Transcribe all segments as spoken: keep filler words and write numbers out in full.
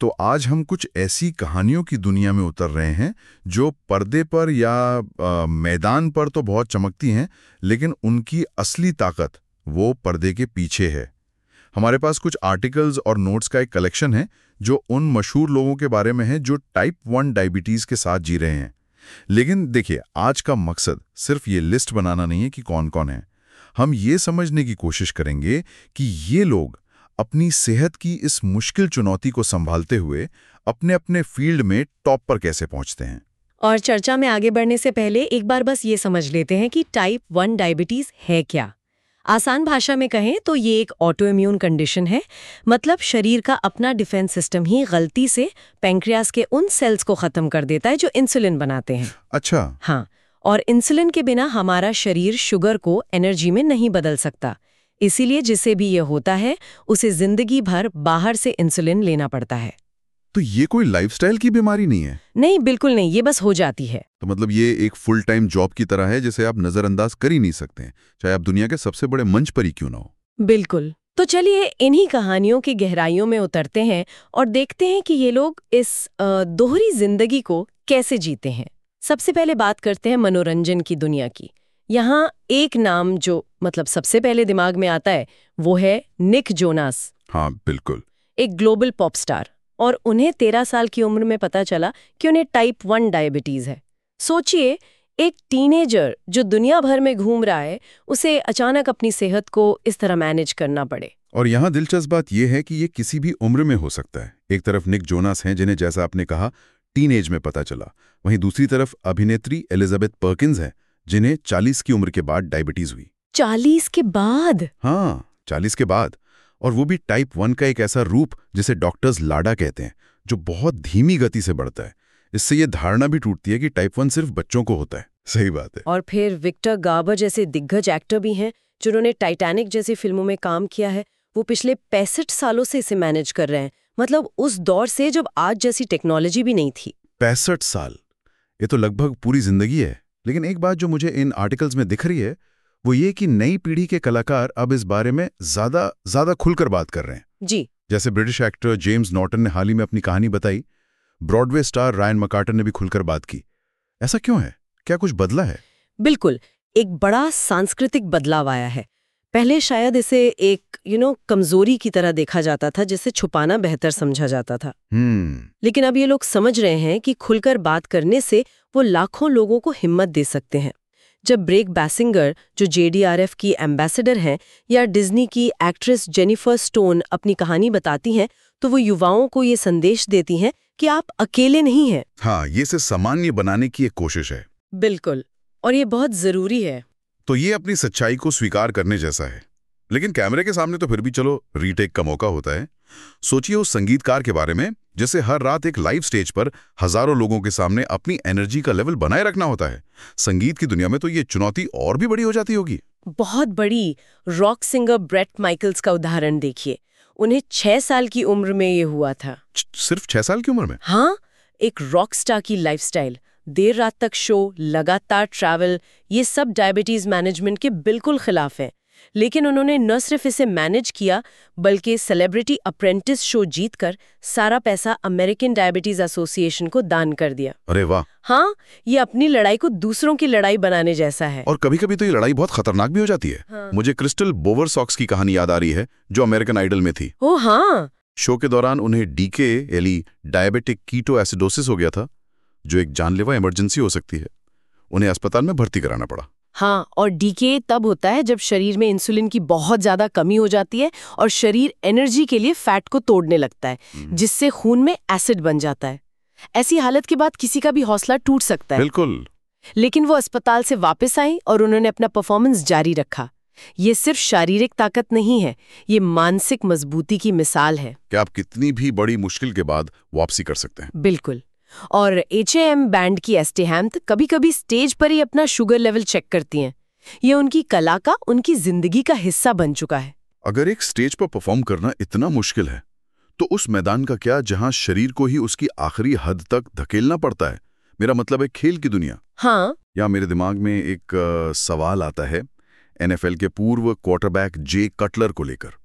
तो आज हम कुछ ऐसी कहानियों की दुनिया में उतर रहे हैं जो पर्दे पर या आ, मैदान पर तो बहुत चमकती हैं, लेकिन उनकी असली ताकत वो पर्दे के पीछे है। हमारे पास कुछ आर्टिकल्स और नोट्स का एक कलेक्शन है जो उन मशहूर लोगों के बारे में है जो टाइप वन डायबिटीज़ के साथ जी रहे हैं। लेकिन देखिए, आज का मकसद सिर्फ ये लिस्ट बनाना नहीं है कि कौन कौन है। हम ये समझने की कोशिश करेंगे कि ये लोग अपनी सेहत की इस मुश्किल चुनौती को संभालते हुए अपने अपने फील्ड में टॉप पर कैसे पहुंचते हैं। और चर्चा में आगे बढ़ने से पहले एक बार बस ये समझ लेते हैं कि टाइप वन डायबिटीज है क्या। आसान भाषा में कहें तो ये एक ऑटो इम्यून कंडीशन है। मतलब शरीर का अपना डिफेंस सिस्टम ही गलती से पैंक्रियास के उन सेल्स को खत्म कर देता है जो इंसुलिन बनाते हैं। अच्छा। हाँ, और इंसुलिन के बिना हमारा शरीर शुगर को एनर्जी में नहीं बदल सकता। इसीलिए जिसे भी ये होता है उसे जिंदगी भर बाहर से इंसुलिन लेना पड़ता है। तो ये कोई लाइफस्टाइल की बीमारी नहीं है? नहीं, बिल्कुल नहीं, ये बस हो जाती है। तो मतलब ये एक फुल टाइम जॉब की तरह है जिसे आप नजरअंदाज कर ही नहीं सकते, चाहे आप दुनिया के सबसे बड़े मंच पर ही क्यों ना हो। बिल्कुल। तो चलिए इन्हीं कहानियों की गहराइयों में उतरते हैं और देखते हैं कि ये लोग इस दोहरी जिंदगी को कैसे जीते हैं। सबसे पहले बात करते हैं मनोरंजन की दुनिया की। यहाँ एक नाम जो मतलब सबसे पहले दिमाग में आता है वो है निक जोनास। हाँ बिल्कुल, एक ग्लोबल पॉप स्टार। और उन्हें तेरह साल की उम्र में पता चला कि उन्हें टाइप वन डायबिटीज है। सोचिए, एक टीनेजर जो दुनिया भर में घूम रहा है, उसे अचानक अपनी सेहत को इस तरह मैनेज करना पड़े। और यहाँ दिलचस्प बात यह है कि ये किसी भी उम्र में हो सकता है। एक तरफ निक जोनास हैं जिन्हें, जैसा आपने कहा, टीनेज में पता चला। वहीं दूसरी तरफ अभिनेत्री एलिजाबेथ पर्किंस है जिन्हें चालीस की उम्र के बाद डायबिटीज हुई। चालीस के बाद? हाँ, चालीस के बाद। और वो भी टाइप वन का एक ऐसा रूप जिसे डॉक्टर्स लाडा कहते हैं, जो बहुत धीमी गति से बढ़ता है। इससे ये धारणा भी टूटती है कि टाइप वन सिर्फ बच्चों को होता है। सही बात है। और फिर विक्टर गार्बर जैसे दिग्गज एक्टर भी हैं जिन्होंने टाइटैनिक जैसी फिल्मों में काम किया है। वो पिछले पैंसठ सालों से इसे मैनेज कर रहे हैं। मतलब उस दौर से जब आज जैसी टेक्नोलॉजी भी नहीं थी। पैंसठ साल, ये तो लगभग पूरी जिंदगी है। लेकिन एक बात जो मुझे इन आर्टिकल्स में दिख रही है वो ये कि नई पीढ़ी के कलाकार अब इस बारे में ज्यादा ज्यादा खुलकर बात कर रहे हैं। जी। जैसे ब्रिटिश एक्टर जेम्स नॉर्टन ने हाल ही में अपनी कहानी बताई। ब्रॉडवे स्टार रायन मकार्टन ने भी खुलकर बात की। ऐसा क्यों है? क्या कुछ बदला है? बिल्कुल, एक बड़ा सांस्कृतिक बदलाव आया है। पहले शायद इसे एक यू नो कमजोरी की तरह देखा जाता था, जिसे छुपाना बेहतर समझा जाता था। हम्म लेकिन अब ये लोग समझ रहे हैं कि खुलकर बात करने से वो लाखों लोगों को हिम्मत दे सकते हैं। जब ब्रेक बैसिंगर, जो जे डी आर एफ की एम्बेसडर हैं, या डिज्नी की एक्ट्रेस जेनिफर स्टोन अपनी कहानी बताती हैं, तो वो युवाओं को ये संदेश देती हैं कि आप अकेले नहीं हैं। हाँ, ये से सामान्य बनाने की एक कोशिश है। बिल्कुल, और ये बहुत जरूरी है। तो ये अपनी सच्चाई को स्वीकार करने जैसा है। लेकिन कैमरे के सामने तो फिर भी चलो रीटेक का मौका होता है। सोचिए उस संगीतकार के बारे में जिसे हर रात एक लाइव स्टेज पर हजारों लोगों के सामने अपनी एनर्जी का लेवल बनाए रखना होता है। संगीत की दुनिया में तो ये चुनौती और भी बड़ी हो जाती होगी। बहुत बड़ी। रॉक सिंगर ब्रेट माइकल्स का उदाहरण देखिए। उन्हें छह साल की उम्र में ये हुआ था। सिर्फ छह साल की उम्र में? हाँ, एक रॉक स्टार की लाइफस्टाइल, देर रात तक शो, लगातार ट्रैवल, ये सब डायबिटीज मैनेजमेंट के बिल्कुल खिलाफ है। लेकिन उन्होंने न सिर्फ इसे मैनेज किया, बल्कि सेलिब्रिटी अप्रेंटिस शो जीतकर सारा पैसा अमेरिकन डायबिटीज एसोसिएशन को दान कर दिया। अरे वाह। हाँ, ये अपनी लड़ाई को दूसरों की लड़ाई बनाने जैसा है। और कभी कभी तो ये लड़ाई बहुत खतरनाक भी हो जाती है। हाँ। मुझे क्रिस्टल बोवरसॉक्स की कहानी याद आ रही है, जो अमेरिकन आइडल में थी। ओ हाँ। शो के दौरान उन्हें डीके यानी डायबिटिक कीटो एसिडोसिस हो गया था, जो एक जानलेवा इमरजेंसी हो सकती है। उन्हें अस्पताल में भर्ती कराना पड़ा। हाँ, और डीके तब होता है जब शरीर में इंसुलिन की बहुत ज्यादा कमी हो जाती है और शरीर एनर्जी के लिए फैट को तोड़ने लगता है, जिससे खून में एसिड बन जाता है। ऐसी हालत के बाद किसी का भी हौसला टूट सकता है। बिल्कुल। लेकिन वो अस्पताल से वापस आई और उन्होंने अपना परफॉर्मेंस जारी रखा। ये सिर्फ शारीरिक ताकत नहीं है, ये मानसिक मजबूती की मिसाल है कि आप कितनी भी बड़ी मुश्किल के बाद वापसी कर सकते हैं। बिल्कुल। और एच ए एम बैंड की एस्टी हैम्थ कभी कभी स्टेज पर ही अपना शुगर लेवल चेक करती हैं। ये उनकी कला का, उनकी जिंदगी का हिस्सा बन चुका है। अगर एक स्टेज पर परफॉर्म करना इतना मुश्किल है, तो उस मैदान का क्या जहां शरीर को ही उसकी आखिरी हद तक धकेलना पड़ता है? मेरा मतलब है खेल की दुनिया। हाँ। या मेरे दिमाग में एक आ, सवाल आता है एन एफ एल के पूर्व क्वार्टरबैक जे कटलर को लेकर।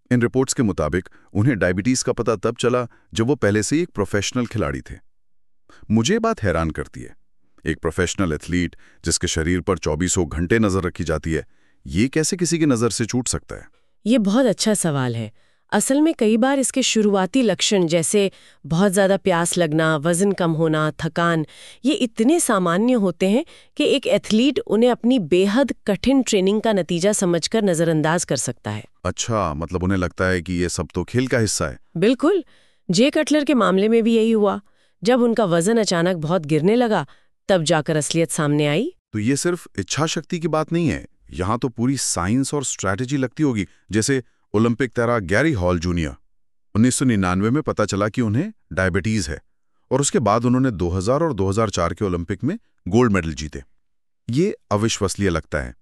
इन रिपोर्ट्स के मुताबिक उन्हें डायबिटीज का पता तब चला जब वो पहले से ही एक प्रोफेशनल खिलाड़ी थे। मुझे ये बात हैरान करती है, एक प्रोफेशनल एथलीट जिसके शरीर पर चौबीसों घंटे नजर रखी जाती है, ये कैसे किसी की नजर से छूट सकता है? ये बहुत अच्छा सवाल है। असल में कई बार इसके शुरुआती लक्षण जैसे बहुत ज़्यादा प्यास लगना, वजन कम होना, थकान, ये इतने सामान्य होते हैं कि एक एथलीट उन्हें अपनी बेहद कठिन ट्रेनिंग का नतीजा समझकर नज़रअंदाज कर सकता है। अच्छा, मतलब उन्हें लगता है कि ये सब तो खेल का हिस्सा है। बिल्कुल। जे कटलर के मामले में भी यही हुआ। जब उनका वजन अचानक बहुत गिरने लगा, तब जाकर असलियत सामने आई। तो ये सिर्फ इच्छा शक्ति की बात नहीं है, यहाँ तो पूरी साइंस और स्ट्रैटेजी लगती होगी। जैसे ओलंपिक तैराक गैरी हॉल जूनियर, उन्नीस सौ निन्यानवे में पता चला कि उन्हें डायबिटीज है और उसके बाद उन्होंने दो हज़ार और दो हज़ार चार के ओलंपिक में गोल्ड मेडल जीते। ये अविश्वसनीय लगता है।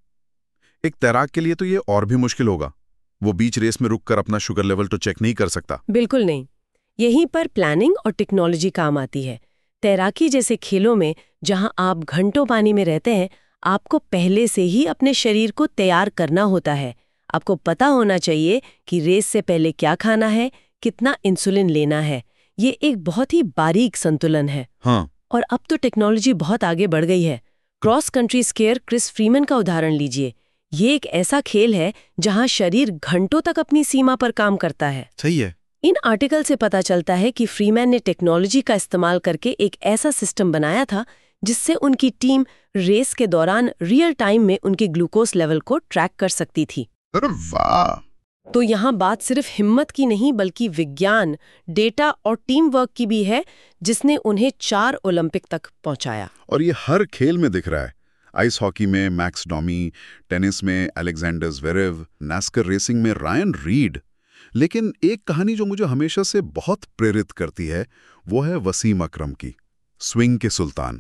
एक तैराक के लिए तो ये और भी मुश्किल होगा, वो बीच रेस में रुककर अपना शुगर लेवल तो चेक नहीं कर सकता। बिल्कुल नहीं। यहीं पर प्लानिंग और टेक्नोलॉजी काम आती है। तैराकी जैसे खेलों में जहां आप घंटों पानी में रहते हैं, आपको पहले से ही अपने शरीर को तैयार करना होता है। आपको पता होना चाहिए कि रेस से पहले क्या खाना है, कितना इंसुलिन लेना है। ये एक बहुत ही बारीक संतुलन है। हाँ। और अब तो टेक्नोलॉजी बहुत आगे बढ़ गई है। Cross country skier Kris Freeman का उदाहरण लीजिए। ये एक ऐसा खेल है जहां शरीर घंटों तक अपनी सीमा पर काम करता है। सही है। इन आर्टिकल से पता चलता है कि फ्रीमैन ने टेक्नोलॉजी का इस्तेमाल करके एक ऐसा सिस्टम बनाया था जिससे उनकी टीम रेस के दौरान रियल टाइम में उनके ग्लूकोज लेवल को ट्रैक कर सकती थी। अरे वाह! तो यहाँ बात सिर्फ हिम्मत की नहीं बल्कि विज्ञान, डेटा और टीम वर्क की भी है, जिसने उन्हें चार ओलंपिक तक पहुंचाया। और ये हर खेल में दिख रहा है। आइस हॉकी में मैक्स डॉमी, टेनिस में अलेक्जेंडर ज़्वेरेव, नैस्कर रेसिंग में रायन रीड। लेकिन एक कहानी जो मुझे हमेशा से बहुत प्रेरित करती है, वो है वसीम अकरम की, स्विंग के सुल्तान।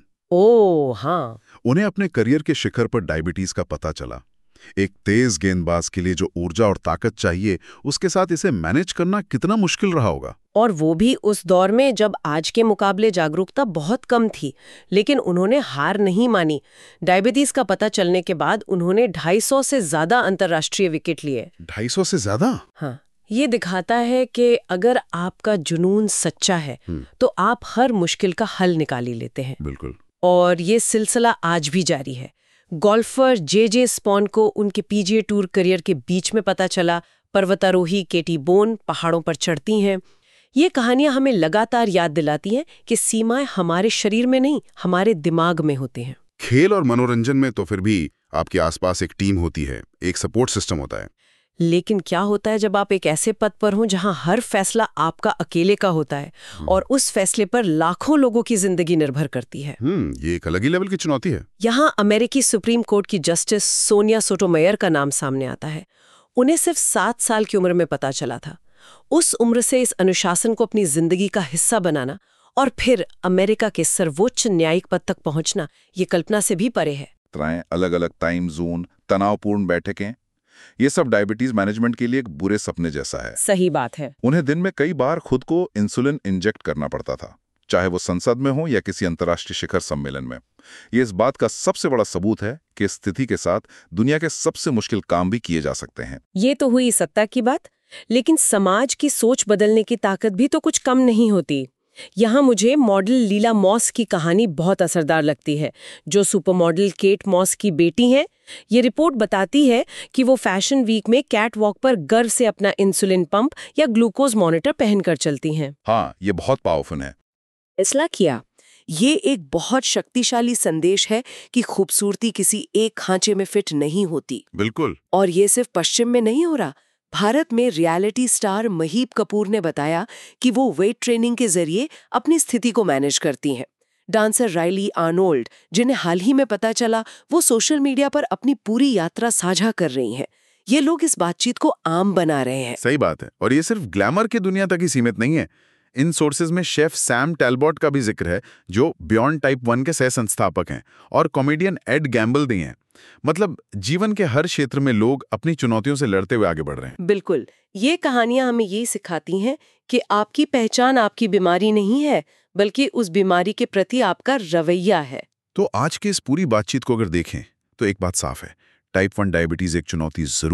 ओह हाँ। उन्हें अपने करियर के शिखर पर डायबिटीज का पता चला। एक तेज गेंदबाज के लिए जो ऊर्जा और ताकत चाहिए, उसके साथ इसे मैनेज करना कितना मुश्किल रहा होगा। और वो भी उस दौर में जब आज के मुकाबले जागरूकता बहुत कम थी। लेकिन उन्होंने हार नहीं मानी। डायबिटीज का पता चलने के बाद उन्होंने ढाई सौ से ज्यादा अंतर्राष्ट्रीय विकेट लिए। ढाई सौ से ज्यादा? हाँ। ये दिखाता है कि अगर आपका जुनून सच्चा है तो आप हर मुश्किल का हल निकाल ही लेते हैं। बिल्कुल। और ये सिलसिला आज भी जारी है। गोल्फर जे जे स्पॉन को उनके पीजीए टूर करियर के बीच में पता चला। पर्वतारोही केटी बोन पहाड़ों पर चढ़ती हैं। ये कहानियां हमें लगातार याद दिलाती हैं कि सीमाएं हमारे शरीर में नहीं, हमारे दिमाग में होती हैं। खेल और मनोरंजन में तो फिर भी आपके आसपास एक टीम होती है, एक सपोर्ट सिस्टम होता है। लेकिन क्या होता है जब आप एक ऐसे पद पर हों जहां हर फैसला आपका अकेले का होता है और उस फैसले पर लाखों लोगों की जिंदगी निर्भर करती है? हम्म ये एक अलग ही लेवल की चुनौती है। यहाँ अमेरिकी सुप्रीम कोर्ट की जस्टिस सोनिया सोटोमेयर का नाम सामने आता है। उन्हें सिर्फ सात साल की उम्र में पता चला था। उस उम्र से इस अनुशासन को अपनी जिंदगी का हिस्सा बनाना और फिर अमेरिका के सर्वोच्च न्यायिक पद तक पहुंचना, ये कल्पना से भी परे है। अलग अलग टाइम जोन, तनावपूर्ण बैठकें, ये सब डायबिटीज मैनेजमेंट के लिए एक बुरे सपने जैसा है। सही बात है। उन्हें दिन में कई बार खुद को इंसुलिन इंजेक्ट करना पड़ता था, चाहे वो संसद में हो या किसी अंतर्राष्ट्रीय शिखर सम्मेलन में। ये इस बात का सबसे बड़ा सबूत है कि इस स्थिति के साथ दुनिया के सबसे मुश्किल काम भी किए जा सकते हैं। ये तो हुई सत्ता की बात, लेकिन समाज की सोच बदलने की ताकत भी तो कुछ कम नहीं होती। यहाँ मुझे मॉडल लीला मॉस की कहानी बहुत असरदार लगती है, जो सुपर मॉडल केट मॉस की बेटी हैं। ये रिपोर्ट बताती है कि वो फैशन वीक में कैट वॉक पर गर्व से अपना इंसुलिन पंप या ग्लूकोज मॉनिटर पहनकर चलती हैं। हाँ, ये बहुत पावरफुल है। फैसला किया। ये एक बहुत शक्तिशाली संदेश है कि खूबसूरती किसी एक खांचे में फिट नहीं होती। बिल्कुल। और ये सिर्फ पश्चिम में नहीं हो रहा। भारत में रियलिटी स्टार महीप कपूर ने बताया कि वो वेट ट्रेनिंग के जरिए अपनी स्थिति को मैनेज करती हैं। डांसर राइली आर्नोल्ड, जिन्हें हाल ही में पता चला, वो सोशल मीडिया पर अपनी पूरी यात्रा साझा कर रही हैं। ये लोग इस बातचीत को आम बना रहे हैं। सही बात है। और ये सिर्फ ग्लैमर की दुनिया तक ही सीमित नहीं है। इन सोर्सेज में शेफ सैम टैलबॉट का भी जिक्र है, जो बियॉन्ड टाइप वन के सह संस्थापक हैं, और कॉमेडियन एड गैम्बल भी हैं। मतलब जीवन के हर क्षेत्र में लोग अपनी चुनौतियों से लड़ते हुए आगे बढ़ रहे हैं। बिल्कुल। ये कहानियां हमें ये सिखाती हैं कि आपकी पहचान आपकी बीमारी नहीं है, बल्कि उस बीमारी के प्रति आपका रवैया है। तो आज के इस पूरी बातचीत को अगर देखें तो एक बात साफ है, टाइप वन डायबिटीज एक चुनौती जरूर है,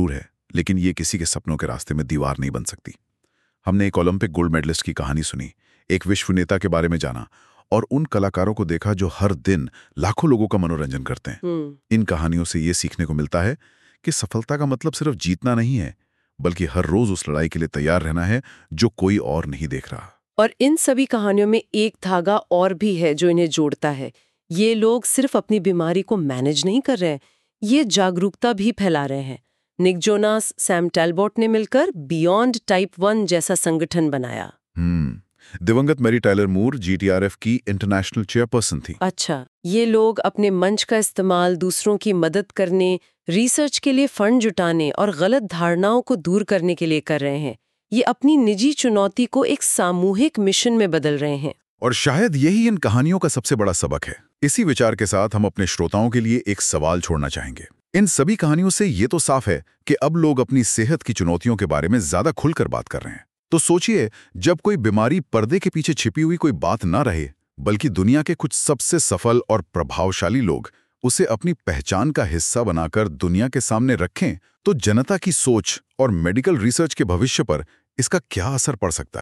लेकिन ये किसी के सपनों के रास्ते में दीवार नहीं बन सकती। हमने एक ओलंपिक गोल्ड मेडलिस्ट की कहानी सुनी, एक विश्व नेता के बारे में जाना और उन कलाकारों को देखा जो हर दिन लाखों लोगों का मनोरंजन करते हैं। इन कहानियों से ये सीखने को मिलता है कि सफलता का मतलब सिर्फ जीतना नहीं है, बल्कि हर रोज उस लड़ाई के लिए तैयार रहना है जो कोई और नहीं देख रहा। और इन सभी कहानियों में एक धागा और भी है जो इन्हें जोड़ता है। ये लोग सिर्फ अपनी बीमारी को मैनेज नहीं कर रहे हैं, ये जागरूकता भी फैला रहे हैं। निक जोनास, सैम टैलबॉट ने मिलकर बियॉन्ड टाइप वन जैसा संगठन बनाया। हम्म दिवंगत Mary Tyler Moore G T R F की इंटरनेशनल चेयरपर्सन थी। अच्छा, ये लोग अपने मंच का इस्तेमाल दूसरों की मदद करने, रिसर्च के लिए फंड जुटाने और गलत धारणाओं को दूर करने के लिए कर रहे हैं। ये अपनी निजी चुनौती को एक सामूहिक मिशन में बदल रहे हैं। और शायद यही इन कहानियों का सबसे बड़ा सबक है। इसी विचार के साथ हम अपने श्रोताओं के लिए एक सवाल छोड़ना चाहेंगे। इन सभी कहानियों से ये तो साफ है कि अब लोग अपनी सेहत की चुनौतियों के बारे में ज्यादा खुलकर बात कर रहे हैं। तो सोचिए, जब कोई बीमारी पर्दे के पीछे छिपी हुई कोई बात ना रहे, बल्कि दुनिया के कुछ सबसे सफल और प्रभावशाली लोग उसे अपनी पहचान का हिस्सा बनाकर दुनिया के सामने रखें, तो जनता की सोच और मेडिकल रिसर्च के भविष्य पर इसका क्या असर पड़ सकता है।